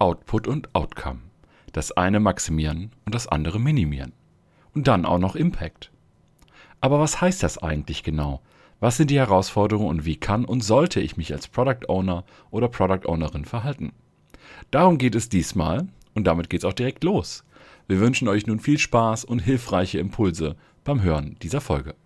Output und Outcome. Das eine maximieren und das andere minimieren. Und dann auch noch Impact. Aber was heißt das eigentlich genau? Was sind die Herausforderungen und wie kann und sollte ich mich als Product Owner oder Product Ownerin verhalten? Darum geht es diesmal und damit geht's auch direkt los. Wir wünschen euch nun viel Spaß und hilfreiche Impulse beim Hören dieser Folge.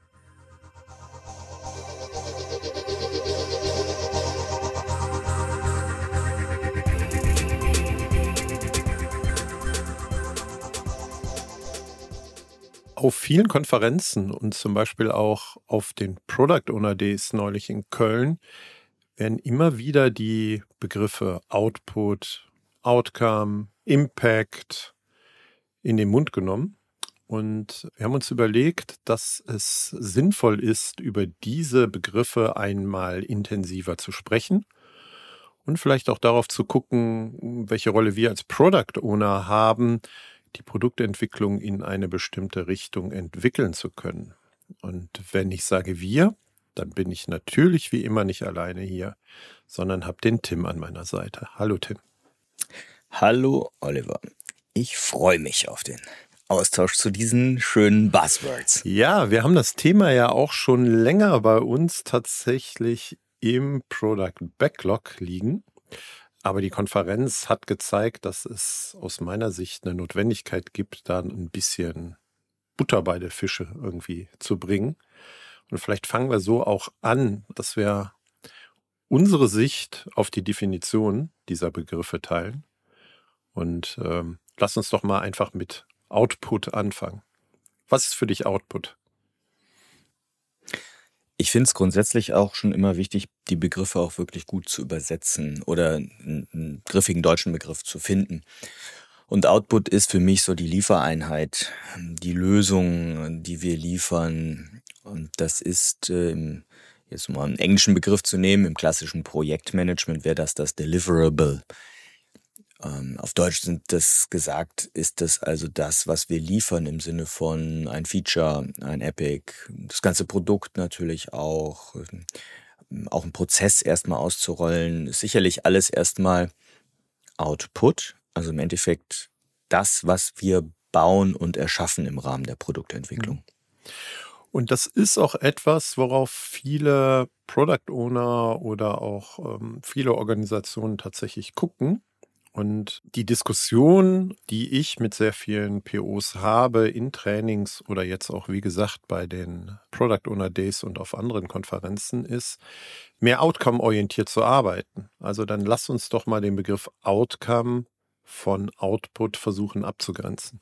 Auf vielen Konferenzen und zum Beispiel auch auf den Product Owner Days neulich in Köln werden immer wieder die Begriffe Output, Outcome, Impact in den Mund genommen. Und wir haben uns überlegt, dass es sinnvoll ist, über diese Begriffe einmal intensiver zu sprechen und vielleicht auch darauf zu gucken, welche Rolle wir als Product Owner haben, die Produktentwicklung in eine bestimmte Richtung entwickeln zu können. Und wenn ich sage wir, dann bin ich natürlich wie immer nicht alleine hier, sondern habe den Tim an meiner Seite. Hallo Tim. Hallo Oliver. Ich freue mich auf den Austausch zu diesen schönen Buzzwords. Ja, wir haben das Thema ja auch schon länger bei uns tatsächlich im Product Backlog liegen. Aber die Konferenz hat gezeigt, dass es aus meiner Sicht eine Notwendigkeit gibt, da ein bisschen Butter bei der Fische irgendwie zu bringen. Und vielleicht fangen wir so auch an, dass wir unsere Sicht auf die Definition dieser Begriffe teilen. Und lass uns doch mal einfach mit Output anfangen. Was ist für dich Output? Ich finde es grundsätzlich auch schon immer wichtig, die Begriffe auch wirklich gut zu übersetzen oder einen griffigen deutschen Begriff zu finden. Und Output ist für mich so die Liefereinheit, die Lösung, die wir liefern. Und das ist, jetzt mal einen englischen Begriff zu nehmen, im klassischen Projektmanagement wäre das Deliverable. Auf Deutsch ist das also das, was wir liefern im Sinne von ein Feature, ein Epic, das ganze Produkt natürlich auch ein Prozess erstmal auszurollen, ist sicherlich alles erstmal Output, also im Endeffekt das, was wir bauen und erschaffen im Rahmen der Produktentwicklung. Und das ist auch etwas, worauf viele Product Owner oder auch viele Organisationen tatsächlich gucken. Und die Diskussion, die ich mit sehr vielen POs habe in Trainings oder jetzt auch, wie gesagt, bei den Product Owner Days und auf anderen Konferenzen ist, mehr Outcome-orientiert zu arbeiten. Also dann lass uns doch mal den Begriff Outcome von Output versuchen abzugrenzen.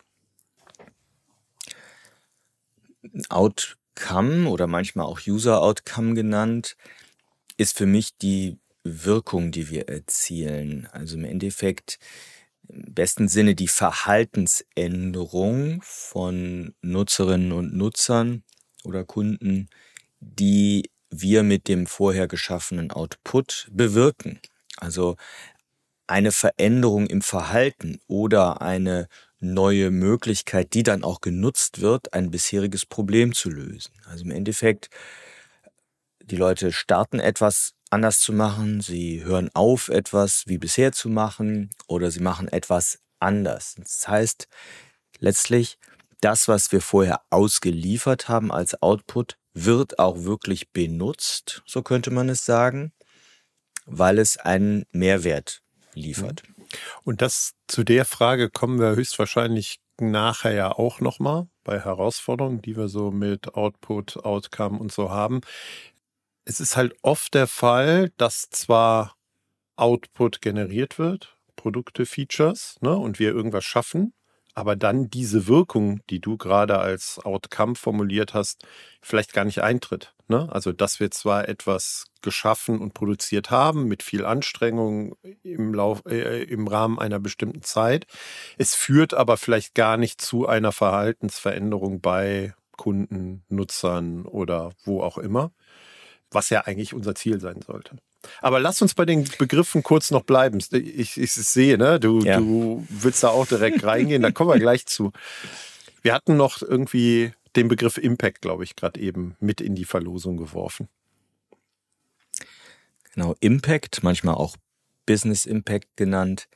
Outcome oder manchmal auch User Outcome genannt, ist für mich die Wirkung, die wir erzielen. Also im Endeffekt im besten Sinne die Verhaltensänderung von Nutzerinnen und Nutzern oder Kunden, die wir mit dem vorher geschaffenen Output bewirken. Also eine Veränderung im Verhalten oder eine neue Möglichkeit, die dann auch genutzt wird, ein bisheriges Problem zu lösen. Also im Endeffekt, die Leute starten etwas anders zu machen, sie hören auf, etwas wie bisher zu machen oder sie machen etwas anders. Das heißt, letztlich, das, was wir vorher ausgeliefert haben als Output, wird auch wirklich benutzt, so könnte man es sagen, weil es einen Mehrwert liefert. Und zu der Frage kommen wir höchstwahrscheinlich nachher ja auch nochmal bei Herausforderungen, die wir so mit Output, Outcome und so haben. Es ist halt oft der Fall, dass zwar Output generiert wird, Produkte, Features, ne, und wir irgendwas schaffen, aber dann diese Wirkung, die du gerade als Outcome formuliert hast, vielleicht gar nicht eintritt. Ne? Also, dass wir zwar etwas geschaffen und produziert haben mit viel Anstrengung im Rahmen einer bestimmten Zeit, es führt aber vielleicht gar nicht zu einer Verhaltensveränderung bei Kunden, Nutzern oder wo auch immer, was ja eigentlich unser Ziel sein sollte. Aber lass uns bei den Begriffen kurz noch bleiben. Ich sehe, ne? Du willst da auch direkt reingehen, da kommen wir gleich zu. Wir hatten noch irgendwie den Begriff Impact, glaube ich, gerade eben mit in die Verlosung geworfen. Genau, Impact, manchmal auch Business Impact genannt,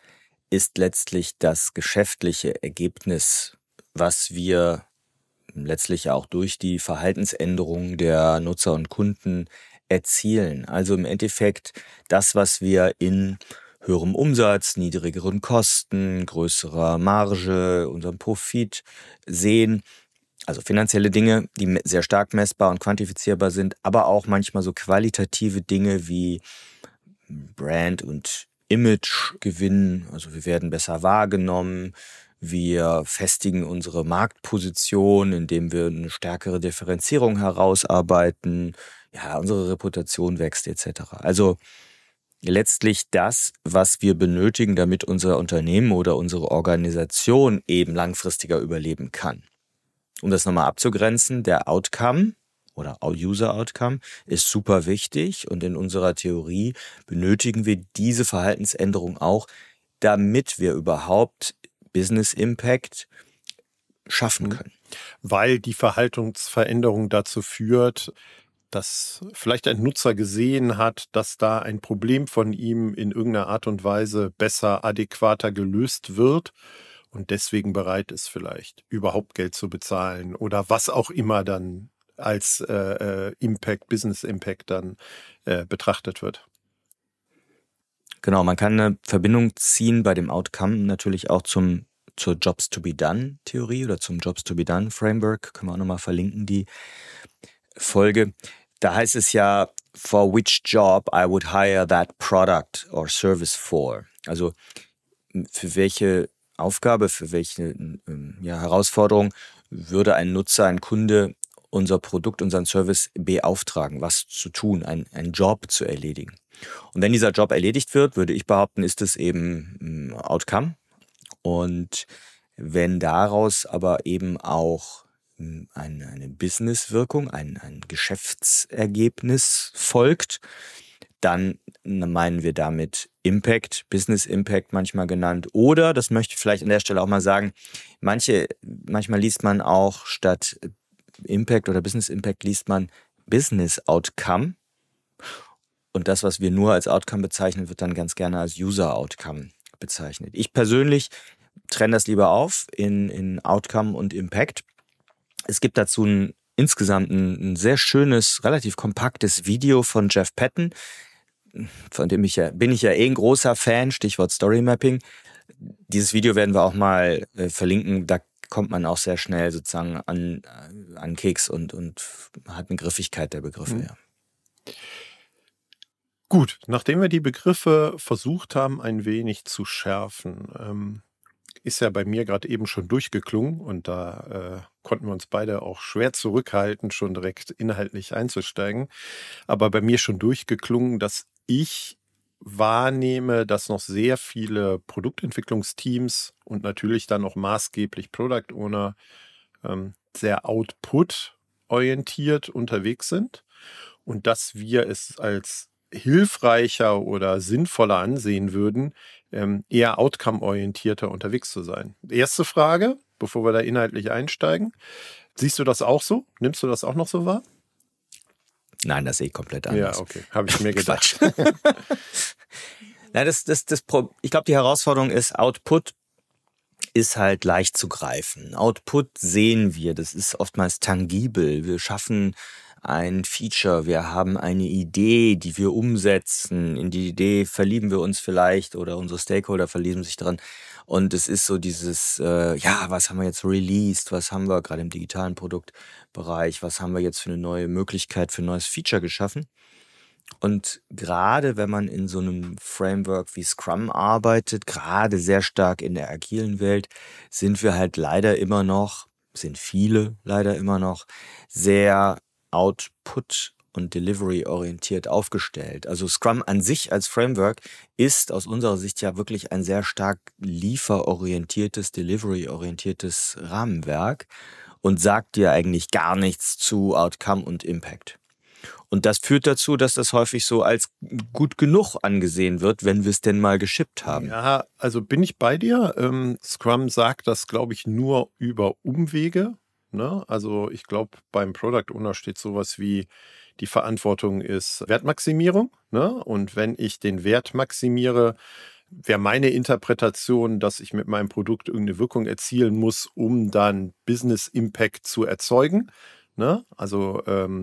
ist letztlich das geschäftliche Ergebnis, was wir letztlich auch durch die Verhaltensänderungen der Nutzer und Kunden erzielen. Also im Endeffekt das, was wir in höherem Umsatz, niedrigeren Kosten, größerer Marge, unserem Profit sehen. Also finanzielle Dinge, die sehr stark messbar und quantifizierbar sind, aber auch manchmal so qualitative Dinge wie Brand- und Imagegewinn. Also wir werden besser wahrgenommen, wir festigen unsere Marktposition, indem wir eine stärkere Differenzierung herausarbeiten. Ja, unsere Reputation wächst etc. Also letztlich das, was wir benötigen, damit unser Unternehmen oder unsere Organisation eben langfristiger überleben kann. Um das nochmal abzugrenzen, der Outcome oder User Outcome ist super wichtig und in unserer Theorie benötigen wir diese Verhaltensänderung auch, damit wir überhaupt Business Impact schaffen können. Weil die Verhaltensveränderung dazu führt, dass vielleicht ein Nutzer gesehen hat, dass da ein Problem von ihm in irgendeiner Art und Weise besser, adäquater gelöst wird und deswegen bereit ist, vielleicht überhaupt Geld zu bezahlen oder was auch immer dann als Impact, Business Impact dann betrachtet wird. Genau, man kann eine Verbindung ziehen bei dem Outcome natürlich auch zur Jobs to be done Theorie oder zum Jobs to be done Framework. Können wir auch nochmal verlinken, die Folge. Da heißt es ja, for which job I would hire that product or service for. Also für welche Aufgabe, für welche Herausforderung würde ein Nutzer, ein Kunde unser Produkt, unseren Service beauftragen, was zu tun, einen Job zu erledigen. Und wenn dieser Job erledigt wird, würde ich behaupten, ist es eben ein Outcome. Und wenn daraus aber eben auch eine Business-Wirkung, ein Geschäftsergebnis folgt, dann meinen wir damit Impact, Business Impact manchmal genannt. Oder, das möchte ich vielleicht an der Stelle auch mal sagen, manchmal liest man auch statt Impact oder Business Impact liest man Business Outcome. Und das, was wir nur als Outcome bezeichnen, wird dann ganz gerne als User Outcome bezeichnet. Ich persönlich trenne das lieber auf in Outcome und Impact. Es gibt dazu insgesamt ein sehr schönes, relativ kompaktes Video von Jeff Patton, von dem bin ich ja ein großer Fan, Stichwort Story Mapping. Dieses Video werden wir auch mal verlinken, da kommt man auch sehr schnell sozusagen an Keks und hat eine Griffigkeit der Begriffe. Ja. Gut, nachdem wir die Begriffe versucht haben, ein wenig zu schärfen, ist ja bei mir gerade eben schon durchgeklungen und da konnten wir uns beide auch schwer zurückhalten, schon direkt inhaltlich einzusteigen. Aber bei mir schon durchgeklungen, dass ich wahrnehme, dass noch sehr viele Produktentwicklungsteams und natürlich dann auch maßgeblich Product Owner sehr output-orientiert unterwegs sind und dass wir es als hilfreicher oder sinnvoller ansehen würden, eher outcome-orientierter unterwegs zu sein. Erste Frage, bevor wir da inhaltlich einsteigen. Siehst du das auch so? Nimmst du das auch noch so wahr? Nein, das sehe ich komplett anders. Ja, okay. Habe ich mir gedacht. Nein, ich glaube, die Herausforderung ist, Output ist halt leicht zu greifen. Output sehen wir, das ist oftmals tangibel. Wir schaffen ein Feature, wir haben eine Idee, die wir umsetzen. In die Idee verlieben wir uns vielleicht oder unsere Stakeholder verlieben sich dran. Und es ist so dieses, was haben wir jetzt released, was haben wir gerade im digitalen Produktbereich, was haben wir jetzt für eine neue Möglichkeit, für ein neues Feature geschaffen. Und gerade wenn man in so einem Framework wie Scrum arbeitet, gerade sehr stark in der agilen Welt, sind wir halt sind viele leider immer noch sehr Output- und Delivery-orientiert aufgestellt. Also Scrum an sich als Framework ist aus unserer Sicht ja wirklich ein sehr stark lieferorientiertes, delivery-orientiertes Rahmenwerk und sagt dir eigentlich gar nichts zu Outcome und Impact. Und das führt dazu, dass das häufig so als gut genug angesehen wird, wenn wir es denn mal geschippt haben. Ja, also bin ich bei dir. Scrum sagt das, glaube ich, nur über Umwege. Ne? Also ich glaube, beim Product Owner steht sowas wie, die Verantwortung ist Wertmaximierung. Ne? Und wenn ich den Wert maximiere, wäre meine Interpretation, dass ich mit meinem Produkt irgendeine Wirkung erzielen muss, um dann Business Impact zu erzeugen. Ne? Also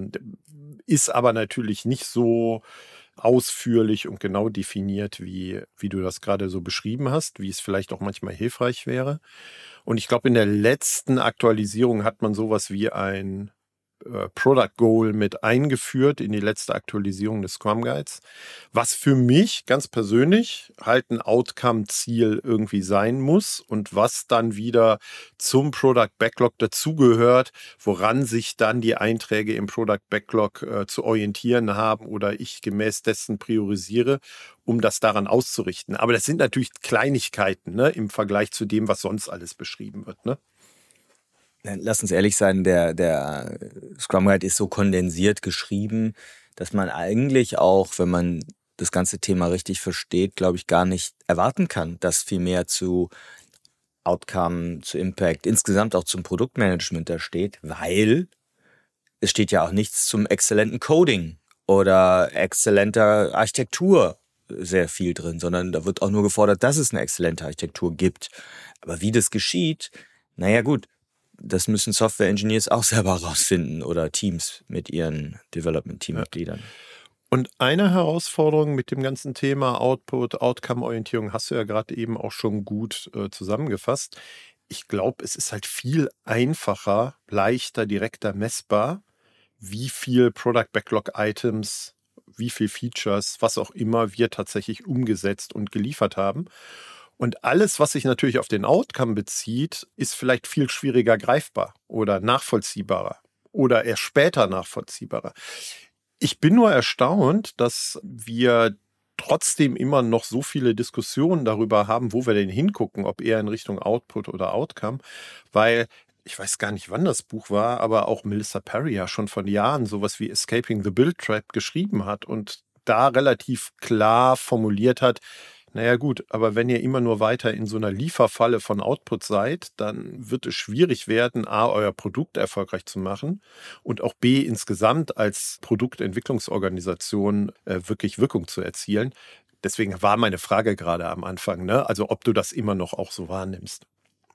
ist aber natürlich nicht so ausführlich und genau definiert, wie du das gerade so beschrieben hast, wie es vielleicht auch manchmal hilfreich wäre. Und ich glaube, in der letzten Aktualisierung hat man sowas wie ein Product Goal mit eingeführt in die letzte Aktualisierung des Scrum Guides, was für mich ganz persönlich halt ein Outcome-Ziel irgendwie sein muss und was dann wieder zum Product Backlog dazugehört, woran sich dann die Einträge im Product Backlog zu orientieren haben oder ich gemäß dessen priorisiere, um das daran auszurichten. Aber das sind natürlich Kleinigkeiten, ne, im Vergleich zu dem, was sonst alles beschrieben wird, ne? Lass uns ehrlich sein, der Scrum Guide ist so kondensiert geschrieben, dass man eigentlich auch, wenn man das ganze Thema richtig versteht, glaube ich, gar nicht erwarten kann, dass viel mehr zu Outcome, zu Impact, insgesamt auch zum Produktmanagement da steht, weil es steht ja auch nichts zum exzellenten Coding oder exzellenter Architektur sehr viel drin, sondern da wird auch nur gefordert, dass es eine exzellente Architektur gibt. Aber wie das geschieht, naja gut, das müssen Software-Engineers auch selber rausfinden oder Teams mit ihren Development-Teammitgliedern. Und eine Herausforderung mit dem ganzen Thema Output, Outcome-Orientierung hast du ja gerade eben auch schon gut zusammengefasst. Ich glaube, es ist halt viel einfacher, leichter, direkter messbar, wie viel Product Backlog Items, wie viel Features, was auch immer wir tatsächlich umgesetzt und geliefert haben. Und alles, was sich natürlich auf den Outcome bezieht, ist vielleicht viel schwieriger greifbar oder nachvollziehbarer oder erst später nachvollziehbarer. Ich bin nur erstaunt, dass wir trotzdem immer noch so viele Diskussionen darüber haben, wo wir denn hingucken, ob eher in Richtung Output oder Outcome, weil ich weiß gar nicht, wann das Buch war, aber auch Melissa Perry ja schon von Jahren sowas wie Escaping the Build Trap geschrieben hat und da relativ klar formuliert hat, naja gut, aber wenn ihr immer nur weiter in so einer Lieferfalle von Output seid, dann wird es schwierig werden, A, euer Produkt erfolgreich zu machen und auch B, insgesamt als Produktentwicklungsorganisation wirklich Wirkung zu erzielen. Deswegen war meine Frage gerade am Anfang, ne? Also ob du das immer noch auch so wahrnimmst.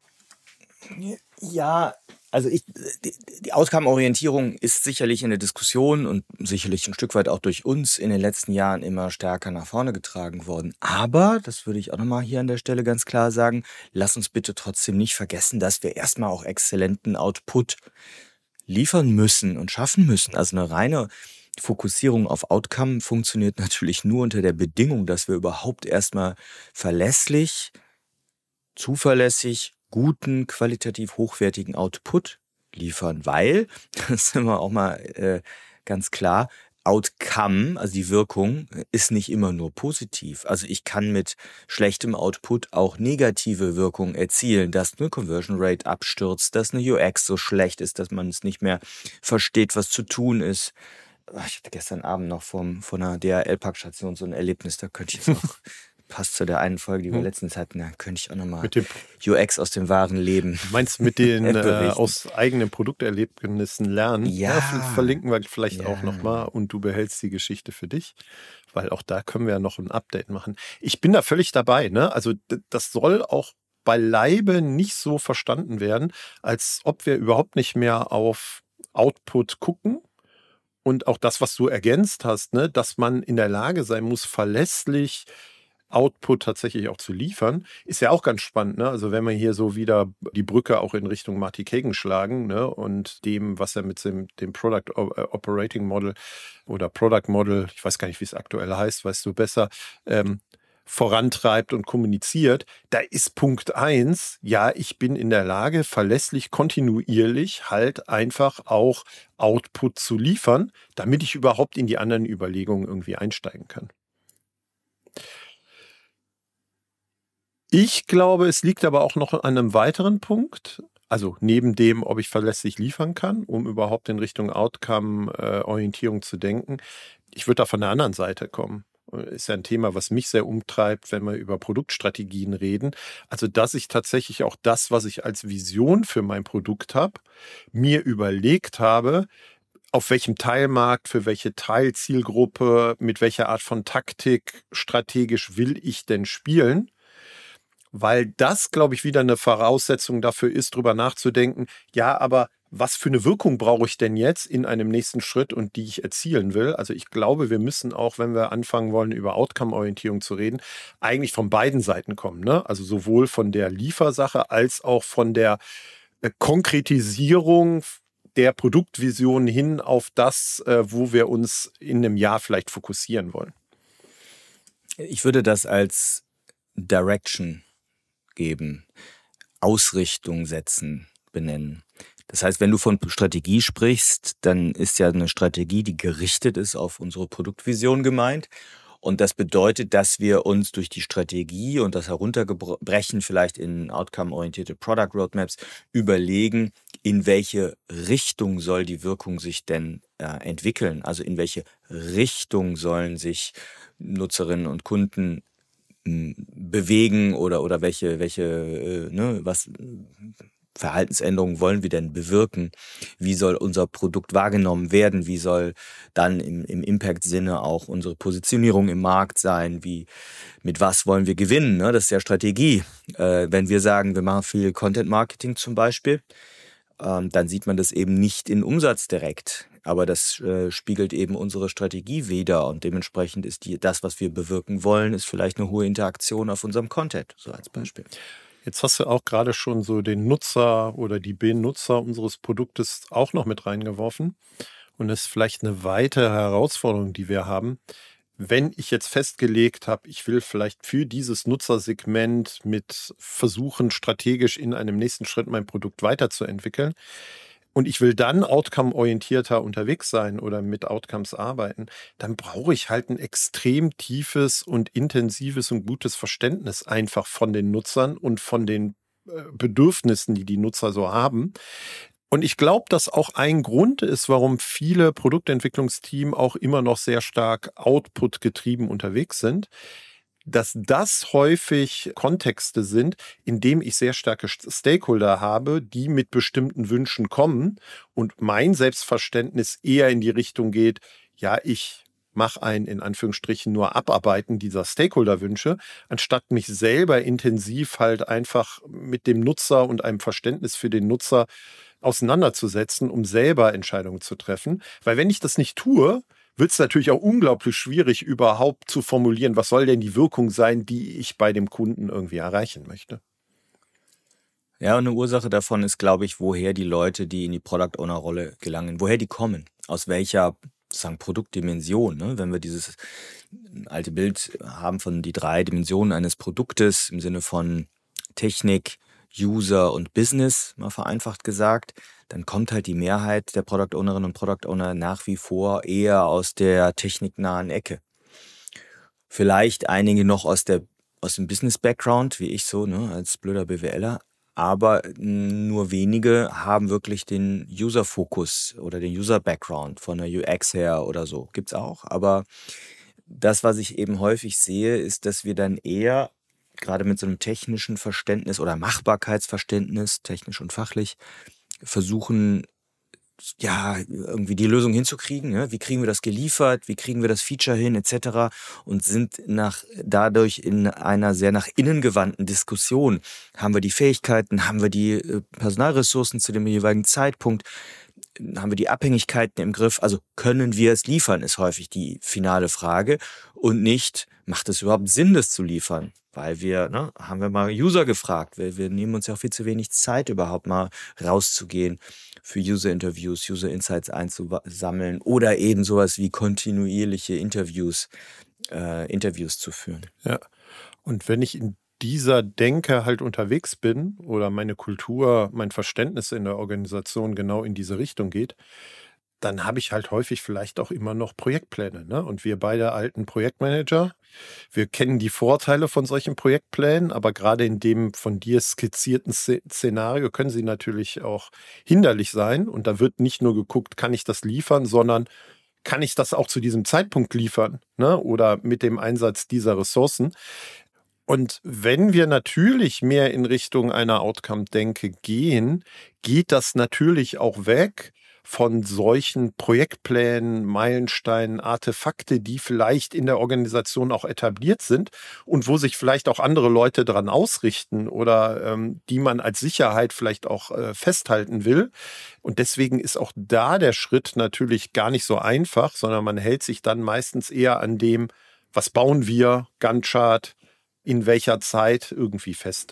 Ja, also die Outcome-Orientierung ist sicherlich in der Diskussion und sicherlich ein Stück weit auch durch uns in den letzten Jahren immer stärker nach vorne getragen worden. Aber, das würde ich auch nochmal hier an der Stelle ganz klar sagen, lass uns bitte trotzdem nicht vergessen, dass wir erstmal auch exzellenten Output liefern müssen und schaffen müssen. Also eine reine Fokussierung auf Outcome funktioniert natürlich nur unter der Bedingung, dass wir überhaupt erstmal verlässlich, zuverlässig, guten, qualitativ hochwertigen Output liefern, weil, das sind wir auch mal ganz klar, Outcome, also die Wirkung, ist nicht immer nur positiv. Also ich kann mit schlechtem Output auch negative Wirkung erzielen, dass eine Conversion Rate abstürzt, dass eine UX so schlecht ist, dass man es nicht mehr versteht, was zu tun ist. Ich hatte gestern Abend noch von einer DHL-Packstation so ein Erlebnis, da könnte ich jetzt auch passt zu der einen Folge, die wir letztens hatten, da könnte ich auch nochmal UX aus dem wahren Leben. Du meinst mit den aus eigenen Produkterlebnissen lernen? Ja. Verlinken wir vielleicht auch nochmal und du behältst die Geschichte für dich, weil auch da können wir ja noch ein Update machen. Ich bin da völlig dabei, ne? Also das soll auch beileibe nicht so verstanden werden, als ob wir überhaupt nicht mehr auf Output gucken. Und auch das, was du ergänzt hast, ne, dass man in der Lage sein muss, verlässlich Output tatsächlich auch zu liefern, ist ja auch ganz spannend. Ne? Also wenn wir hier so wieder die Brücke auch in Richtung Marty Kagan schlagen, ne? Und dem, was er mit dem Product Operating Model oder Product Model, ich weiß gar nicht, wie es aktuell heißt, weißt du besser, vorantreibt und kommuniziert, da ist Punkt 1, ja, ich bin in der Lage, verlässlich, kontinuierlich halt einfach auch Output zu liefern, damit ich überhaupt in die anderen Überlegungen irgendwie einsteigen kann. Ich glaube, es liegt aber auch noch an einem weiteren Punkt, also neben dem, ob ich verlässlich liefern kann, um überhaupt in Richtung Outcome-Orientierung zu denken. Ich würde da von der anderen Seite kommen. Ist ja ein Thema, was mich sehr umtreibt, wenn wir über Produktstrategien reden. Also, dass ich tatsächlich auch das, was ich als Vision für mein Produkt habe, mir überlegt habe, auf welchem Teilmarkt, für welche Teilzielgruppe, mit welcher Art von Taktik strategisch will ich denn spielen? Weil das, glaube ich, wieder eine Voraussetzung dafür ist, drüber nachzudenken, ja, aber was für eine Wirkung brauche ich denn jetzt in einem nächsten Schritt und die ich erzielen will? Also ich glaube, wir müssen auch, wenn wir anfangen wollen, über Outcome-Orientierung zu reden, eigentlich von beiden Seiten kommen, ne? Also sowohl von der Liefersache als auch von der Konkretisierung der Produktvision hin auf das, wo wir uns in einem Jahr vielleicht fokussieren wollen. Ich würde das als Direction geben, Ausrichtung setzen, benennen. Das heißt, wenn du von Strategie sprichst, dann ist ja eine Strategie, die gerichtet ist auf unsere Produktvision gemeint. Und das bedeutet, dass wir uns durch die Strategie und das Herunterbrechen vielleicht in outcome-orientierte Product Roadmaps überlegen, in welche Richtung soll die Wirkung sich denn entwickeln? Also in welche Richtung sollen sich Nutzerinnen und Kunden bewegen oder was Verhaltensänderungen wollen wir denn bewirken? Wie soll unser Produkt wahrgenommen werden? Wie soll dann im Impact-Sinne auch unsere Positionierung im Markt sein? Mit was wollen wir gewinnen? Ne? Das ist ja Strategie. Wenn wir sagen, wir machen viel Content-Marketing zum Beispiel, dann sieht man das eben nicht in Umsatz direkt. Aber das spiegelt eben unsere Strategie wider und dementsprechend ist das, was wir bewirken wollen, ist vielleicht eine hohe Interaktion auf unserem Content, so als Beispiel. Jetzt hast du auch gerade schon so den Nutzer oder die Benutzer unseres Produktes auch noch mit reingeworfen. Und das ist vielleicht eine weitere Herausforderung, die wir haben. Wenn ich jetzt festgelegt habe, ich will vielleicht für dieses Nutzersegment mit versuchen, strategisch in einem nächsten Schritt mein Produkt weiterzuentwickeln, und ich will dann outcome-orientierter unterwegs sein oder mit Outcomes arbeiten, dann brauche ich halt ein extrem tiefes und intensives und gutes Verständnis einfach von den Nutzern und von den Bedürfnissen, die die Nutzer so haben. Und ich glaube, dass auch ein Grund ist, warum viele Produktentwicklungsteams auch immer noch sehr stark output-getrieben unterwegs sind, dass das häufig Kontexte sind, in dem ich sehr starke Stakeholder habe, die mit bestimmten Wünschen kommen und mein Selbstverständnis eher in die Richtung geht, ja, ich mache ein, in Anführungsstrichen, nur Abarbeiten dieser Stakeholder-Wünsche, anstatt mich selber intensiv halt einfach mit dem Nutzer und einem Verständnis für den Nutzer auseinanderzusetzen, um selber Entscheidungen zu treffen. Weil wenn ich das nicht tue, wird es natürlich auch unglaublich schwierig, überhaupt zu formulieren, was soll denn die Wirkung sein, die ich bei dem Kunden irgendwie erreichen möchte. Ja, und eine Ursache davon ist, glaube ich, woher die Leute, die in die Product-Owner-Rolle gelangen, woher die kommen, aus welcher sozusagen Produktdimension. Ne? Wenn wir dieses alte Bild haben von die 3 Dimensionen eines Produktes im Sinne von Technik, User und Business, mal vereinfacht gesagt, dann kommt halt die Mehrheit der Product Ownerinnen und Product Owner nach wie vor eher aus der techniknahen Ecke. Vielleicht einige noch aus dem Business-Background, wie ich so, ne, als blöder BWLer, aber nur wenige haben wirklich den User-Fokus oder den User-Background von der UX her oder so. Gibt's auch, aber das, was ich eben häufig sehe, ist, dass wir dann eher gerade mit so einem technischen Verständnis oder Machbarkeitsverständnis, technisch und fachlich, versuchen, ja, irgendwie die Lösung hinzukriegen. Ne? Wie kriegen wir das geliefert? Wie kriegen wir das Feature hin, etc. Und sind dadurch in einer sehr nach innen gewandten Diskussion. Haben wir die Fähigkeiten? Haben wir die Personalressourcen zu dem jeweiligen Zeitpunkt? Haben wir die Abhängigkeiten im Griff? Also können wir es liefern, ist häufig die finale Frage. Und nicht, macht es überhaupt Sinn, das zu liefern? Weil haben wir mal User gefragt. Wir nehmen uns ja auch viel zu wenig Zeit, überhaupt mal rauszugehen, für User-Interviews, User-Insights einzusammeln oder eben sowas wie kontinuierliche Interviews zu führen. Ja, und wenn ich in dieser Denke halt unterwegs bin oder meine Kultur, mein Verständnis in der Organisation genau in diese Richtung geht, dann habe ich halt häufig vielleicht auch immer noch Projektpläne. Ne? Und wir beide alten Projektmanager, wir kennen die Vorteile von solchen Projektplänen, aber gerade in dem von dir skizzierten Szenario können sie natürlich auch hinderlich sein. Und da wird nicht nur geguckt, kann ich das liefern, sondern kann ich das auch zu diesem Zeitpunkt liefern, ne? Oder mit dem Einsatz dieser Ressourcen. Und wenn wir natürlich mehr in Richtung einer Outcome-Denke gehen, geht das natürlich auch weg von solchen Projektplänen, Meilensteinen, Artefakte, die vielleicht in der Organisation auch etabliert sind und wo sich vielleicht auch andere Leute dran ausrichten oder die man als Sicherheit vielleicht auch festhalten will. Und deswegen ist auch da der Schritt natürlich gar nicht so einfach, sondern man hält sich dann meistens eher an dem, was bauen wir, Gantt-Chart, in welcher Zeit irgendwie fest.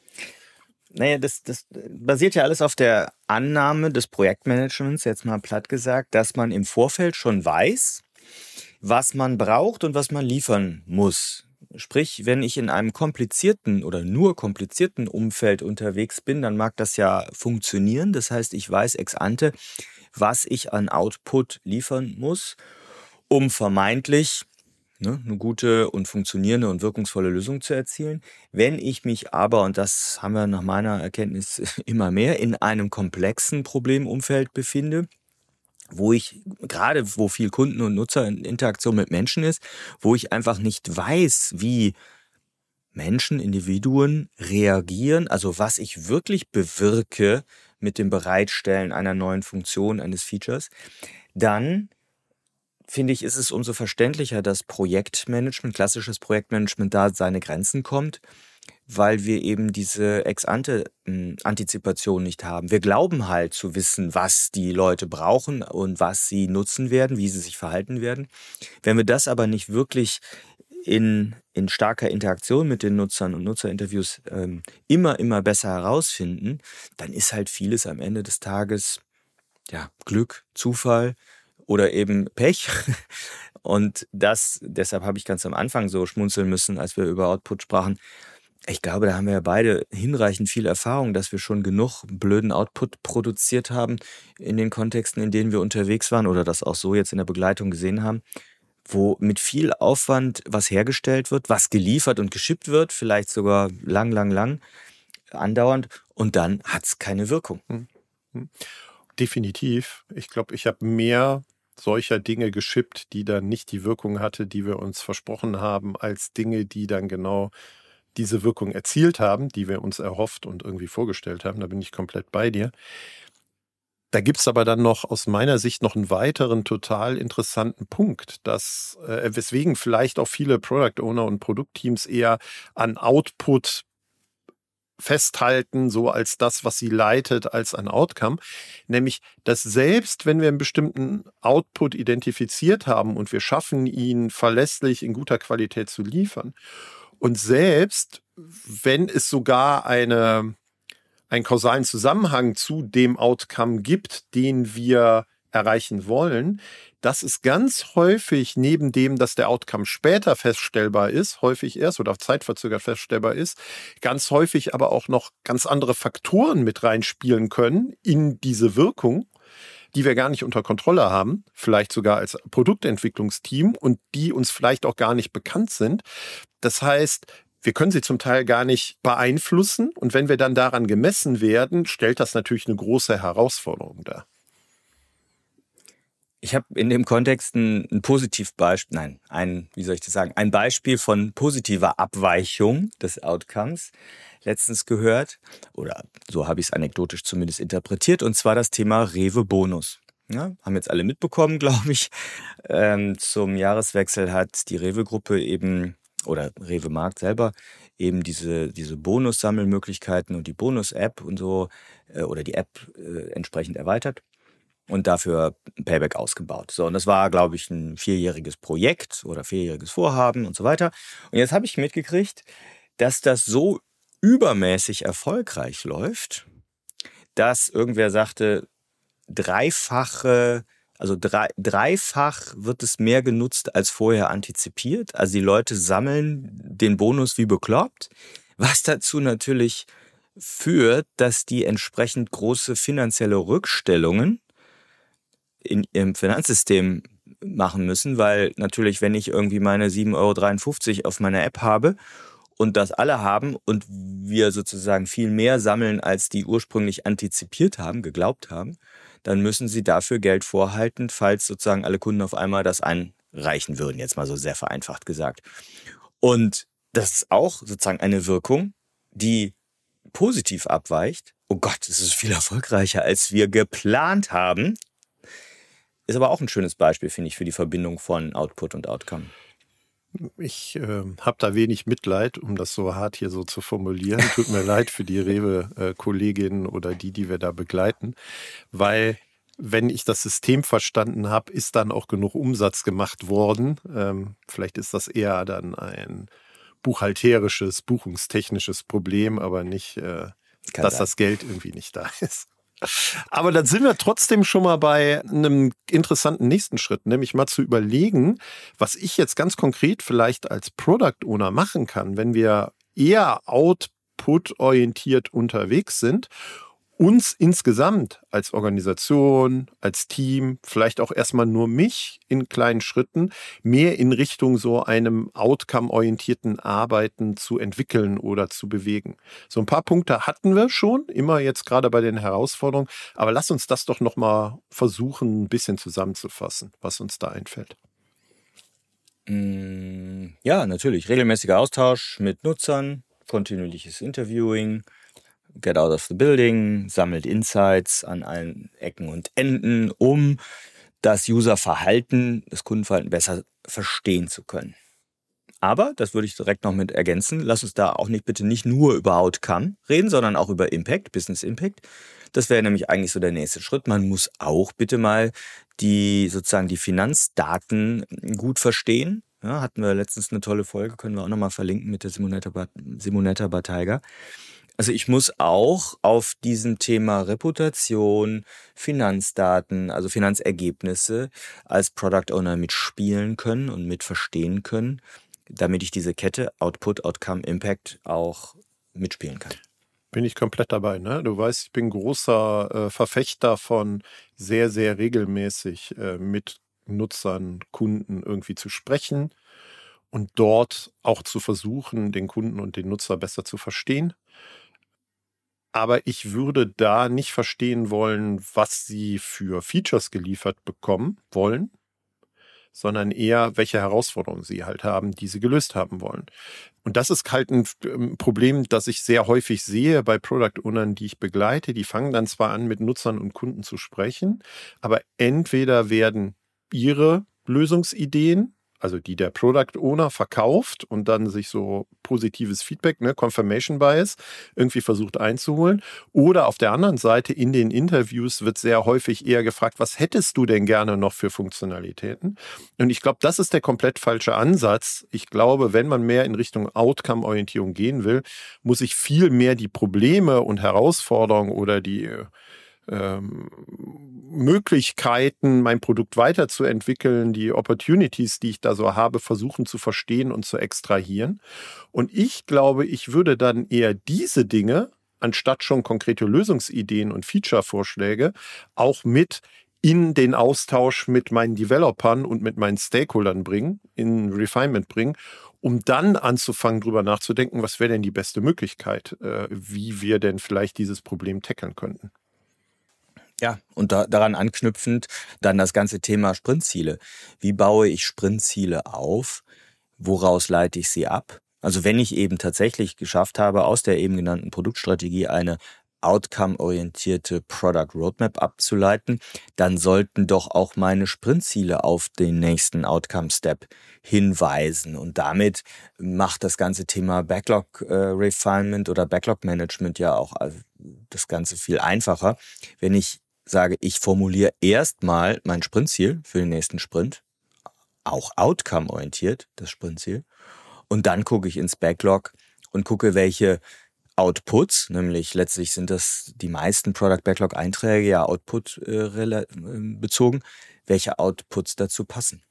Naja, das basiert ja alles auf der Annahme des Projektmanagements, jetzt mal platt gesagt, dass man im Vorfeld schon weiß, was man braucht und was man liefern muss. Sprich, wenn ich in einem komplizierten oder nur komplizierten Umfeld unterwegs bin, dann mag das ja funktionieren. Das heißt, ich weiß ex ante, was ich an Output liefern muss, um vermeintlich eine gute und funktionierende und wirkungsvolle Lösung zu erzielen. Wenn ich mich aber, und das haben wir nach meiner Erkenntnis immer mehr, in einem komplexen Problemumfeld befinde, wo viel Kunden- und Nutzerinteraktion mit Menschen ist, wo ich einfach nicht weiß, wie Menschen, Individuen reagieren, also was ich wirklich bewirke mit dem Bereitstellen einer neuen Funktion, eines Features, dann finde ich, ist es umso verständlicher, dass Projektmanagement, klassisches Projektmanagement da seine Grenzen kommt, weil wir eben diese Ex-ante-Antizipation nicht haben. Wir glauben halt zu wissen, was die Leute brauchen und was sie nutzen werden, wie sie sich verhalten werden. Wenn wir das aber nicht wirklich in starker Interaktion mit den Nutzern und Nutzerinterviews immer besser herausfinden, dann ist halt vieles am Ende des Tages Glück, Zufall oder eben Pech. Und deshalb habe ich ganz am Anfang so schmunzeln müssen, als wir über Output sprachen. Ich glaube, da haben wir ja beide hinreichend viel Erfahrung, dass wir schon genug blöden Output produziert haben in den Kontexten, in denen wir unterwegs waren oder das auch so jetzt in der Begleitung gesehen haben, wo mit viel Aufwand was hergestellt wird, was geliefert und geschippt wird, vielleicht sogar lang andauernd, und dann hat es keine Wirkung. Definitiv. Ich glaube, ich habe mehr solcher Dinge geschippt, die dann nicht die Wirkung hatte, die wir uns versprochen haben, als Dinge, die dann genau diese Wirkung erzielt haben, die wir uns erhofft und irgendwie vorgestellt haben. Da bin ich komplett bei dir. Da gibt es aber dann noch aus meiner Sicht noch einen weiteren total interessanten Punkt, dass weswegen vielleicht auch viele Product Owner und Produktteams eher an Output festhalten, so als das, was sie leitet, als ein Outcome. Nämlich, dass selbst wenn wir einen bestimmten Output identifiziert haben und wir schaffen ihn verlässlich in guter Qualität zu liefern, und selbst wenn es sogar einen kausalen Zusammenhang zu dem Outcome gibt, den wir erreichen wollen, dass es ganz häufig neben dem, dass der Outcome später feststellbar ist, häufig erst oder zeitverzögert feststellbar ist, ganz häufig aber auch noch ganz andere Faktoren mit reinspielen können in diese Wirkung, die wir gar nicht unter Kontrolle haben, vielleicht sogar als Produktentwicklungsteam und die uns vielleicht auch gar nicht bekannt sind. Das heißt, wir können sie zum Teil gar nicht beeinflussen und wenn wir dann daran gemessen werden, stellt das natürlich eine große Herausforderung dar. Ich habe in dem Kontext ein Positivbeispiel, ein Beispiel von positiver Abweichung des Outcomes letztens gehört, oder so habe ich es anekdotisch zumindest interpretiert, und zwar das Thema Rewe-Bonus. Ja, haben jetzt alle mitbekommen, glaube ich. Zum Jahreswechsel hat die Rewe-Gruppe eben, oder Rewe-Markt selber, eben diese Bonus-Sammelmöglichkeiten und die Bonus-App und so, oder die App entsprechend erweitert und dafür Payback ausgebaut. So, und das war, glaube ich, ein 4-jähriges Projekt oder 4-jähriges Vorhaben und so weiter. Und jetzt habe ich mitgekriegt, dass das so übermäßig erfolgreich läuft, dass irgendwer sagte, dreifach wird es mehr genutzt als vorher antizipiert. Also die Leute sammeln den Bonus wie bekloppt, was dazu natürlich führt, dass die entsprechend große finanzielle Rückstellungen in ihrem Finanzsystem machen müssen, weil natürlich, wenn ich irgendwie meine 7,53 € auf meiner App habe und das alle haben und wir sozusagen viel mehr sammeln, als die ursprünglich antizipiert haben, geglaubt haben, dann müssen sie dafür Geld vorhalten, falls sozusagen alle Kunden auf einmal das einreichen würden, jetzt mal so sehr vereinfacht gesagt. Und das ist auch sozusagen eine Wirkung, die positiv abweicht. Oh Gott, das ist viel erfolgreicher, als wir geplant haben. ist aber auch ein schönes Beispiel, finde ich, für die Verbindung von Output und Outcome. Ich habe da wenig Mitleid, um das so hart hier so zu formulieren. Tut mir leid für die Rewe-Kolleginnen oder die wir da begleiten, weil wenn ich das System verstanden habe, ist dann auch genug Umsatz gemacht worden. Vielleicht ist das eher dann ein buchhalterisches, buchungstechnisches Problem, aber nicht, dass das Geld irgendwie nicht da ist. Aber dann sind wir trotzdem schon mal bei einem interessanten nächsten Schritt, nämlich mal zu überlegen, was ich jetzt ganz konkret vielleicht als Product Owner machen kann, wenn wir eher output-orientiert unterwegs sind, uns insgesamt als Organisation, als Team, vielleicht auch erstmal nur mich in kleinen Schritten, mehr in Richtung so einem outcome-orientierten Arbeiten zu entwickeln oder zu bewegen. So ein paar Punkte hatten wir schon, immer jetzt gerade bei den Herausforderungen, aber lass uns das doch nochmal versuchen, ein bisschen zusammenzufassen, was uns da einfällt. Ja, natürlich. Regelmäßiger Austausch mit Nutzern, kontinuierliches Interviewing, get out of the building, sammelt Insights an allen Ecken und Enden, um das Userverhalten, das Kundenverhalten besser verstehen zu können. Aber, das würde ich direkt noch mit ergänzen, lass uns da auch bitte nicht nur über Outcome reden, sondern auch über Impact, Business Impact. Das wäre nämlich eigentlich so der nächste Schritt. Man muss auch bitte mal die Finanzdaten gut verstehen. Ja, hatten wir letztens eine tolle Folge, können wir auch nochmal verlinken mit der Simonetta Bateiger. Also ich muss auch auf diesem Thema Reputation, Finanzdaten, also Finanzergebnisse als Product Owner mitspielen können und mitverstehen können, damit ich diese Kette Output, Outcome, Impact auch mitspielen kann. Bin ich komplett dabei, ne? Du weißt, ich bin großer Verfechter von sehr, sehr regelmäßig mit Nutzern, Kunden irgendwie zu sprechen und dort auch zu versuchen, den Kunden und den Nutzer besser zu verstehen. Aber ich würde da nicht verstehen wollen, was sie für Features geliefert bekommen wollen, sondern eher, welche Herausforderungen sie halt haben, die sie gelöst haben wollen. Und das ist halt ein Problem, das ich sehr häufig sehe bei Product Ownern, die ich begleite. Die fangen dann zwar an, mit Nutzern und Kunden zu sprechen, aber entweder werden ihre Lösungsideen, also die der Product Owner verkauft und dann sich so positives Feedback, ne, Confirmation Bias, irgendwie versucht einzuholen. Oder auf der anderen Seite in den Interviews wird sehr häufig eher gefragt, was hättest du denn gerne noch für Funktionalitäten? Und ich glaube, das ist der komplett falsche Ansatz. Ich glaube, wenn man mehr in Richtung Outcome-Orientierung gehen will, muss ich viel mehr die Probleme und Herausforderungen oder die Möglichkeiten, mein Produkt weiterzuentwickeln, die Opportunities, die ich da so habe, versuchen zu verstehen und zu extrahieren. Und ich glaube, ich würde dann eher diese Dinge, anstatt schon konkrete Lösungsideen und Feature-Vorschläge, auch mit in den Austausch mit meinen Developern und mit meinen Stakeholdern bringen, in Refinement bringen, um dann anzufangen, drüber nachzudenken, was wäre denn die beste Möglichkeit, wie wir denn vielleicht dieses Problem tackeln könnten. Ja, und daran anknüpfend dann das ganze Thema Sprintziele. Wie baue ich Sprintziele auf? Woraus leite ich sie ab? Also wenn ich eben tatsächlich geschafft habe, aus der eben genannten Produktstrategie eine outcome-orientierte Product Roadmap abzuleiten, dann sollten doch auch meine Sprintziele auf den nächsten Outcome-Step hinweisen. Und damit macht das ganze Thema Backlog-Refinement oder Backlog-Management ja auch das Ganze viel einfacher, wenn ich sage, ich formuliere erstmal mein Sprintziel für den nächsten Sprint, auch outcome-orientiert, das Sprintziel, und dann gucke ich ins Backlog und gucke, welche Outputs, nämlich letztlich sind das die meisten Product Backlog-Einträge ja Output bezogen, welche Outputs dazu passen.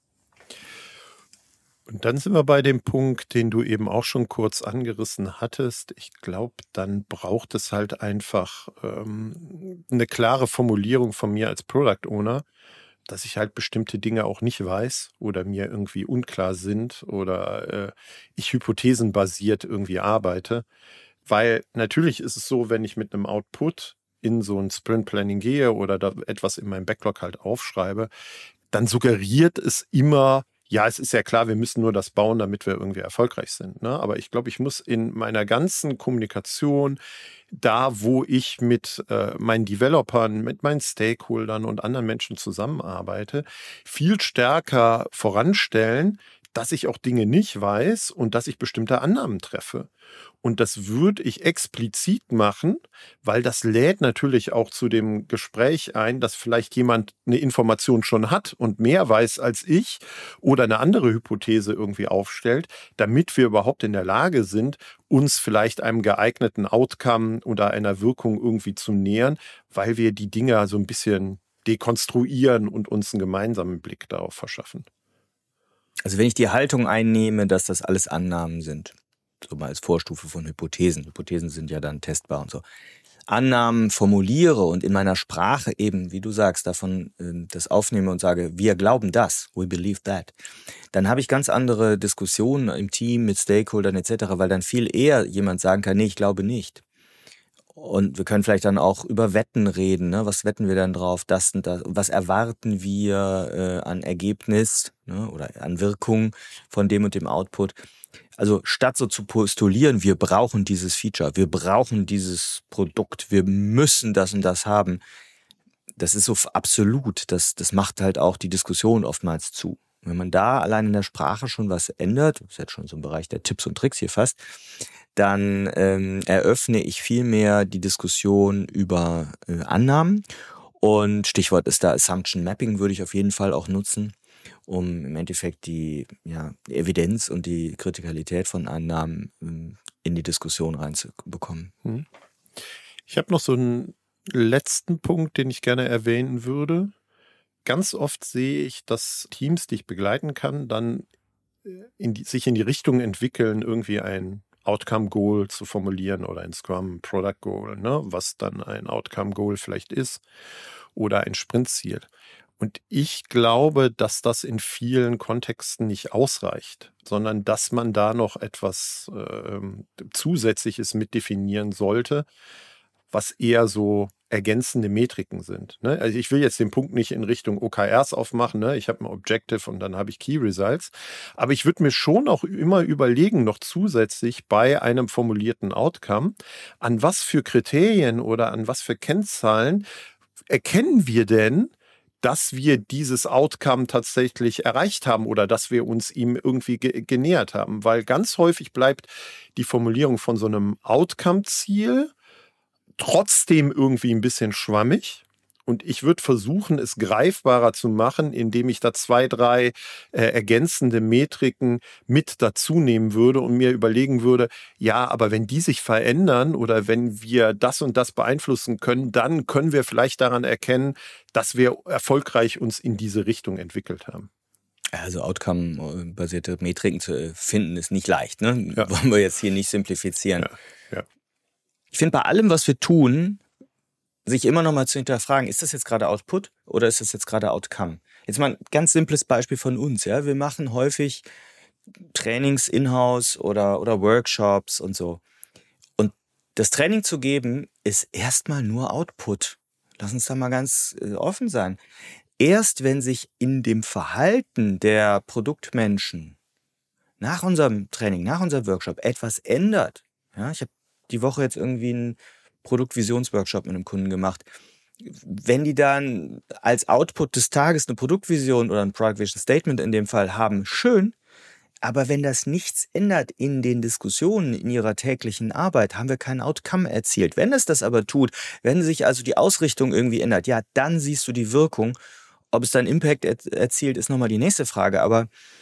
Und dann sind wir bei dem Punkt, den du eben auch schon kurz angerissen hattest. Ich glaube, dann braucht es halt einfach eine klare Formulierung von mir als Product Owner, dass ich halt bestimmte Dinge auch nicht weiß oder mir irgendwie unklar sind oder ich hypothesenbasiert irgendwie arbeite. Weil natürlich ist es so, wenn ich mit einem Output in so ein Sprint Planning gehe oder da etwas in meinem Backlog halt aufschreibe, dann suggeriert es immer, ja, es ist ja klar, wir müssen nur das bauen, damit wir irgendwie erfolgreich sind. Ne? Aber ich glaube, ich muss in meiner ganzen Kommunikation, da wo ich mit meinen Developern, mit meinen Stakeholdern und anderen Menschen zusammenarbeite, viel stärker voranstellen, dass ich auch Dinge nicht weiß und dass ich bestimmte Annahmen treffe. Und das würde ich explizit machen, weil das lädt natürlich auch zu dem Gespräch ein, dass vielleicht jemand eine Information schon hat und mehr weiß als ich oder eine andere Hypothese irgendwie aufstellt, damit wir überhaupt in der Lage sind, uns vielleicht einem geeigneten Outcome oder einer Wirkung irgendwie zu nähern, weil wir die Dinge so ein bisschen dekonstruieren und uns einen gemeinsamen Blick darauf verschaffen. Also wenn ich die Haltung einnehme, dass das alles Annahmen sind, so mal als Vorstufe von Hypothesen. Hypothesen sind ja dann testbar und so. Annahmen formuliere und in meiner Sprache eben, wie du sagst, davon das aufnehme und sage, wir glauben das, we believe that, dann habe ich ganz andere Diskussionen im Team mit Stakeholdern etc., weil dann viel eher jemand sagen kann, nee, ich glaube nicht. Und wir können vielleicht dann auch über Wetten reden, ne? Was wetten wir dann drauf, das und das, was erwarten wir an Ergebnis, ne? Oder an Wirkung von dem und dem Output. Also statt so zu postulieren, wir brauchen dieses Feature, wir brauchen dieses Produkt, wir müssen das und das haben, das ist so absolut, das macht halt auch die Diskussion oftmals zu. Wenn man da allein in der Sprache schon was ändert, das ist jetzt schon so im Bereich der Tipps und Tricks hier fast, dann eröffne ich viel mehr die Diskussion über Annahmen. Und Stichwort ist da Assumption Mapping, würde ich auf jeden Fall auch nutzen, um im Endeffekt die Evidenz und die Kritikalität von Annahmen in die Diskussion reinzubekommen. Ich habe noch so einen letzten Punkt, den ich gerne erwähnen würde. Ganz oft sehe ich, dass Teams, die ich begleiten kann, dann sich in die Richtung entwickeln, irgendwie ein Outcome-Goal zu formulieren oder ein Scrum-Product-Goal, ne? Was dann ein Outcome-Goal vielleicht ist oder ein Sprintziel. Und ich glaube, dass das in vielen Kontexten nicht ausreicht, sondern dass man da noch etwas Zusätzliches mit definieren sollte, was eher so ergänzende Metriken sind. Ne? Also ich will jetzt den Punkt nicht in Richtung OKRs aufmachen. Ne? Ich habe ein Objective und dann habe ich Key Results. Aber ich würde mir schon auch immer überlegen, noch zusätzlich bei einem formulierten Outcome, an was für Kriterien oder an was für Kennzahlen erkennen wir denn, dass wir dieses Outcome tatsächlich erreicht haben oder dass wir uns ihm irgendwie genähert haben. Weil ganz häufig bleibt die Formulierung von so einem Outcome-Ziel trotzdem irgendwie ein bisschen schwammig. Und ich würde versuchen, es greifbarer zu machen, indem ich da 2, 3 ergänzende Metriken mit dazu nehmen würde und mir überlegen würde, ja, aber wenn die sich verändern oder wenn wir das und das beeinflussen können, dann können wir vielleicht daran erkennen, dass wir erfolgreich uns in diese Richtung entwickelt haben. Also Outcome-basierte Metriken zu finden, ist nicht leicht, ne? Ja. Wollen wir jetzt hier nicht simplifizieren. Ja. Ich finde bei allem, was wir tun, sich immer noch mal zu hinterfragen, ist das jetzt gerade Output oder ist das jetzt gerade Outcome? Jetzt mal ein ganz simples Beispiel von uns. Ja? Wir machen häufig Trainings in-house oder Workshops und so. Und das Training zu geben, ist erstmal nur Output. Lass uns da mal ganz offen sein. Erst wenn sich in dem Verhalten der Produktmenschen nach unserem Training, nach unserem Workshop etwas ändert. Ja, ich habe die Woche jetzt irgendwie einen Produktvisionsworkshop mit einem Kunden gemacht. Wenn die dann als Output des Tages eine Produktvision oder ein Product Vision Statement in dem Fall haben, schön. Aber wenn das nichts ändert in den Diskussionen, in ihrer täglichen Arbeit, haben wir kein Outcome erzielt. Wenn es das aber tut, wenn sich also die Ausrichtung irgendwie ändert, ja, dann siehst du die Wirkung. Ob es dann Impact erzielt, ist nochmal die nächste Frage. Aber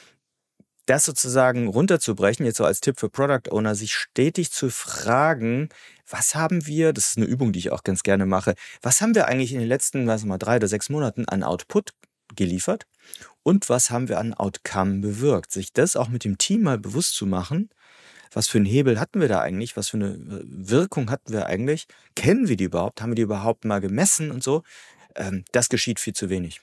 das sozusagen runterzubrechen, jetzt so als Tipp für Product Owner, sich stetig zu fragen, was haben wir, das ist eine Übung, die ich auch ganz gerne mache, was haben wir eigentlich in den letzten, 3 oder 6 Monaten an Output geliefert und was haben wir an Outcome bewirkt? Sich das auch mit dem Team mal bewusst zu machen, was für einen Hebel hatten wir da eigentlich, was für eine Wirkung hatten wir eigentlich, kennen wir die überhaupt, haben wir die überhaupt mal gemessen und so, das geschieht viel zu wenig.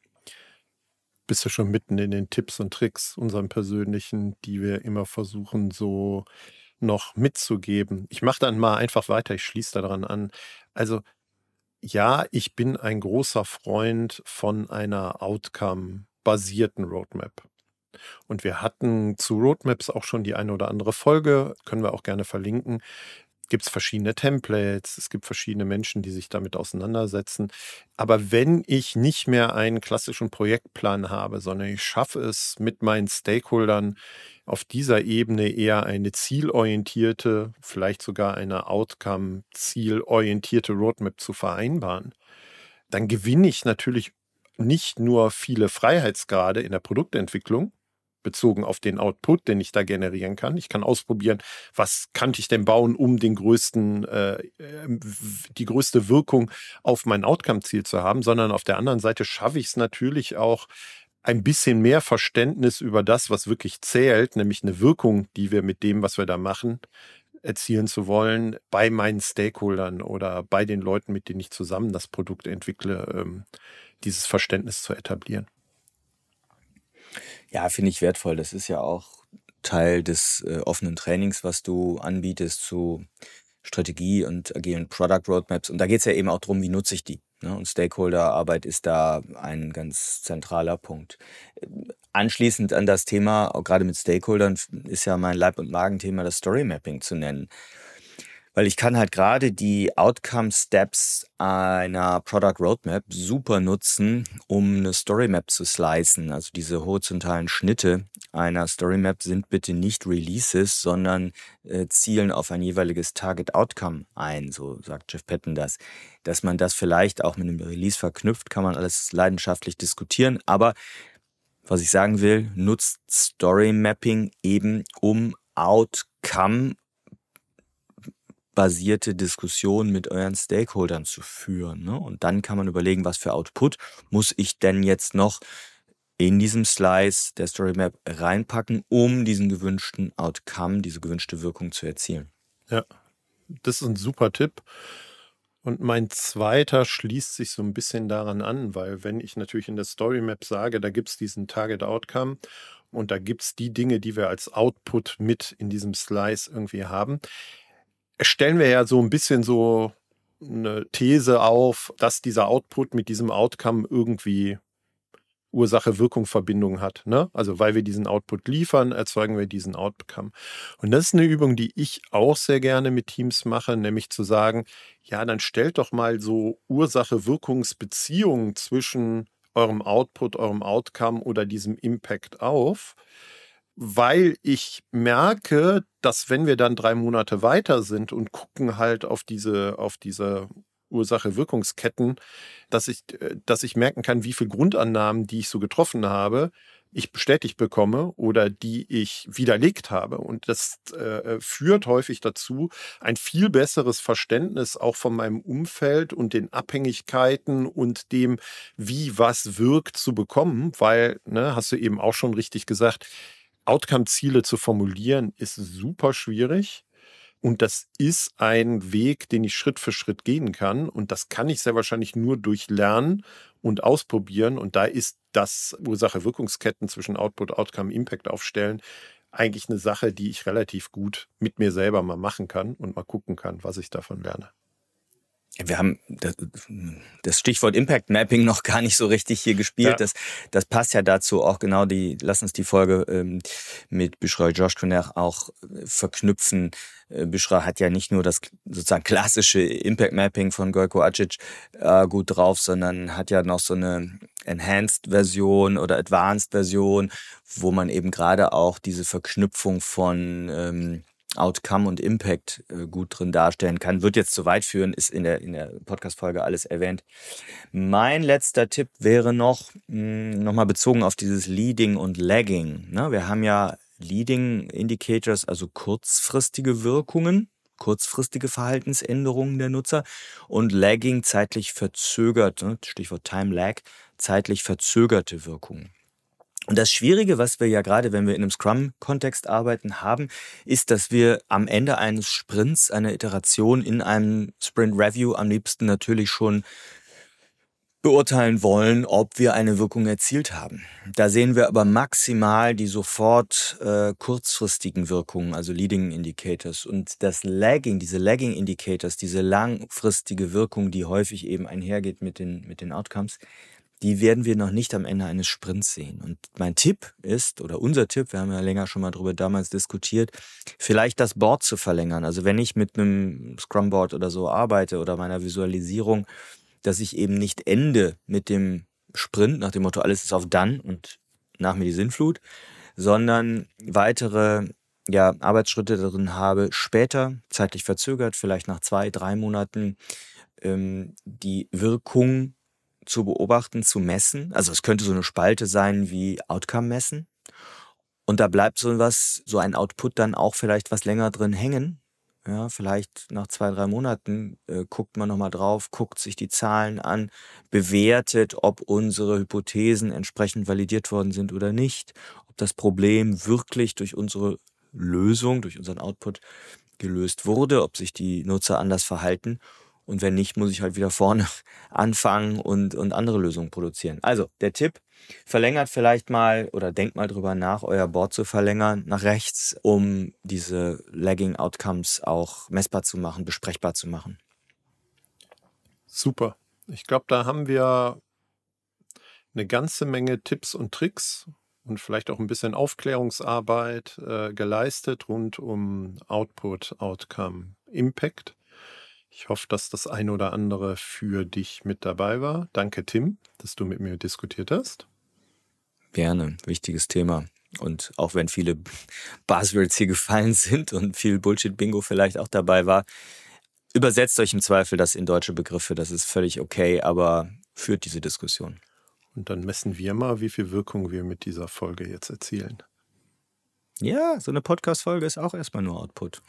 Bist du schon mitten in den Tipps und Tricks, unseren persönlichen, die wir immer versuchen, so noch mitzugeben. Ich mache dann mal einfach weiter, ich schließe daran an. Also ja, ich bin ein großer Freund von einer Outcome-basierten Roadmap. Und wir hatten zu Roadmaps auch schon die eine oder andere Folge, können wir auch gerne verlinken. Gibt es verschiedene Templates, es gibt verschiedene Menschen, die sich damit auseinandersetzen. Aber wenn ich nicht mehr einen klassischen Projektplan habe, sondern ich schaffe es mit meinen Stakeholdern auf dieser Ebene eher eine zielorientierte, vielleicht sogar eine Outcome-zielorientierte Roadmap zu vereinbaren, dann gewinne ich natürlich nicht nur viele Freiheitsgrade in der Produktentwicklung, bezogen auf den Output, den ich da generieren kann. Ich kann ausprobieren, was kann ich denn bauen, um die größte Wirkung auf mein Outcome-Ziel zu haben, sondern auf der anderen Seite schaffe ich es natürlich auch, ein bisschen mehr Verständnis über das, was wirklich zählt, nämlich eine Wirkung, die wir mit dem, was wir da machen, erzielen zu wollen, bei meinen Stakeholdern oder bei den Leuten, mit denen ich zusammen das Produkt entwickle, dieses Verständnis zu etablieren. Ja, finde ich wertvoll. Das ist ja auch Teil des offenen Trainings, was du anbietest zu Strategie und agilen Product Roadmaps. Und da geht es ja eben auch darum, wie nutze ich die. Ne? Und Stakeholderarbeit ist da ein ganz zentraler Punkt. Anschließend an das Thema, auch gerade mit Stakeholdern, ist ja mein Leib- und Magenthema, das Story Mapping zu nennen. Weil ich kann halt gerade die Outcome Steps einer Product Roadmap super nutzen, um eine Story Map zu slicen. Also diese horizontalen Schnitte einer Story Map sind bitte nicht Releases, sondern zielen auf ein jeweiliges Target Outcome ein, so sagt Jeff Patton das. Dass man das vielleicht auch mit einem Release verknüpft, kann man alles leidenschaftlich diskutieren, aber was ich sagen will, nutzt Story Mapping eben, um Outcome basierte Diskussionen mit euren Stakeholdern zu führen. Ne? Und dann kann man überlegen, was für Output muss ich denn jetzt noch in diesem Slice der Storymap reinpacken, um diesen gewünschten Outcome, diese gewünschte Wirkung zu erzielen. Ja, das ist ein super Tipp. Und mein zweiter schließt sich so ein bisschen daran an, weil wenn ich natürlich in der Storymap sage, da gibt es diesen Target Outcome und da gibt es die Dinge, die wir als Output mit in diesem Slice irgendwie haben, stellen wir ja so ein bisschen so eine These auf, dass dieser Output mit diesem Outcome irgendwie Ursache-Wirkung-Verbindung hat. Ne? Also weil wir diesen Output liefern, erzeugen wir diesen Outcome. Und das ist eine Übung, die ich auch sehr gerne mit Teams mache, nämlich zu sagen, ja, dann stellt doch mal so Ursache-Wirkungsbeziehungen zwischen eurem Output, eurem Outcome oder diesem Impact auf, weil ich merke, dass wenn wir dann 3 Monate weiter sind und gucken halt auf diese Ursache-Wirkungsketten, dass ich merken kann, wie viele Grundannahmen, die ich so getroffen habe, ich bestätigt bekomme oder die ich widerlegt habe. Und das führt häufig dazu, ein viel besseres Verständnis auch von meinem Umfeld und den Abhängigkeiten und dem, wie was wirkt, zu bekommen, weil, ne, hast du eben auch schon richtig gesagt, Outcome-Ziele zu formulieren ist super schwierig. Und das ist ein Weg, den ich Schritt für Schritt gehen kann. Und das kann ich sehr wahrscheinlich nur durch Lernen und Ausprobieren. Und da ist das Ursache-Wirkungsketten zwischen Output, Outcome, Impact aufstellen eigentlich eine Sache, die ich relativ gut mit mir selber mal machen kann und mal gucken kann, was ich davon lerne. Wir haben das Stichwort Impact Mapping noch gar nicht so richtig hier gespielt. Ja. Das passt ja dazu auch genau. Lass uns die Folge mit Büşra Coşkuner auch verknüpfen. Büşra hat ja nicht nur das sozusagen klassische Impact Mapping von Gojko Acic gut drauf, sondern hat ja noch so eine Enhanced-Version oder Advanced-Version, wo man eben gerade auch diese Verknüpfung von Outcome und Impact gut drin darstellen kann. Wird jetzt zu weit führen, ist in der Podcast-Folge alles erwähnt. Mein letzter Tipp wäre nochmal bezogen auf dieses Leading und Lagging. Ne? Wir haben ja Leading Indicators, also kurzfristige Wirkungen, kurzfristige Verhaltensänderungen der Nutzer und Lagging zeitlich verzögert, ne? Stichwort Time Lag, zeitlich verzögerte Wirkungen. Und das Schwierige, was wir ja gerade, wenn wir in einem Scrum-Kontext arbeiten, haben, ist, dass wir am Ende eines Sprints, einer Iteration in einem Sprint-Review am liebsten natürlich schon beurteilen wollen, ob wir eine Wirkung erzielt haben. Da sehen wir aber maximal die sofort kurzfristigen Wirkungen, also Leading Indicators. Und das Lagging, diese Lagging Indicators, diese langfristige Wirkung, die häufig eben einhergeht mit den Outcomes, die werden wir noch nicht am Ende eines Sprints sehen. Und mein Tipp ist, oder unser Tipp, wir haben ja länger schon mal drüber damals diskutiert, vielleicht das Board zu verlängern. Also wenn ich mit einem Scrum-Board oder so arbeite oder meiner Visualisierung, dass ich eben nicht ende mit dem Sprint nach dem Motto, alles ist auf Done und nach mir die Sinnflut, sondern weitere Arbeitsschritte darin habe, später, zeitlich verzögert, vielleicht nach 2-3 Monaten, die Wirkung zu beobachten, zu messen. Also es könnte so eine Spalte sein wie Outcome messen. Und da bleibt so ein Output dann auch vielleicht was länger drin hängen. Ja, vielleicht nach 2-3 Monaten guckt man nochmal drauf, guckt sich die Zahlen an, bewertet, ob unsere Hypothesen entsprechend validiert worden sind oder nicht, ob das Problem wirklich durch unsere Lösung, durch unseren Output gelöst wurde, ob sich die Nutzer anders verhalten. Und wenn nicht, muss ich halt wieder vorne anfangen und andere Lösungen produzieren. Also der Tipp, verlängert vielleicht mal oder denkt mal drüber nach, euer Board zu verlängern nach rechts, um diese Lagging Outcomes auch messbar zu machen, besprechbar zu machen. Super. Ich glaube, da haben wir eine ganze Menge Tipps und Tricks und vielleicht auch ein bisschen Aufklärungsarbeit geleistet rund um Output, Outcome, Impact. Ich hoffe, dass das eine oder andere für dich mit dabei war. Danke, Tim, dass du mit mir diskutiert hast. Gerne, wichtiges Thema. Und auch wenn viele Buzzwords hier gefallen sind und viel Bullshit-Bingo vielleicht auch dabei war, übersetzt euch im Zweifel das in deutsche Begriffe. Das ist völlig okay, aber führt diese Diskussion. Und dann messen wir mal, wie viel Wirkung wir mit dieser Folge jetzt erzielen. Ja, so eine Podcast-Folge ist auch erstmal nur Output.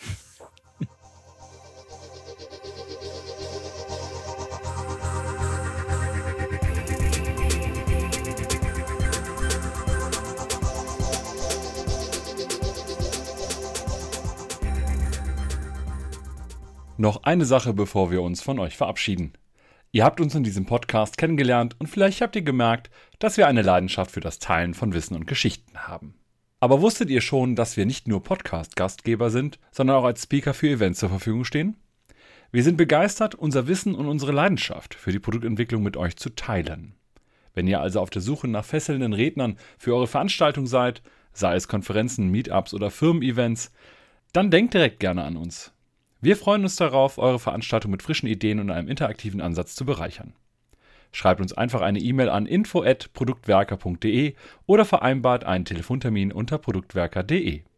Noch eine Sache, bevor wir uns von euch verabschieden. Ihr habt uns in diesem Podcast kennengelernt und vielleicht habt ihr gemerkt, dass wir eine Leidenschaft für das Teilen von Wissen und Geschichten haben. Aber wusstet ihr schon, dass wir nicht nur Podcast-Gastgeber sind, sondern auch als Speaker für Events zur Verfügung stehen? Wir sind begeistert, unser Wissen und unsere Leidenschaft für die Produktentwicklung mit euch zu teilen. Wenn ihr also auf der Suche nach fesselnden Rednern für eure Veranstaltung seid, sei es Konferenzen, Meetups oder Firmen-Events, dann denkt direkt gerne an uns. Wir freuen uns darauf, eure Veranstaltung mit frischen Ideen und einem interaktiven Ansatz zu bereichern. Schreibt uns einfach eine E-Mail an info@produktwerker.de oder vereinbart einen Telefontermin unter produktwerker.de.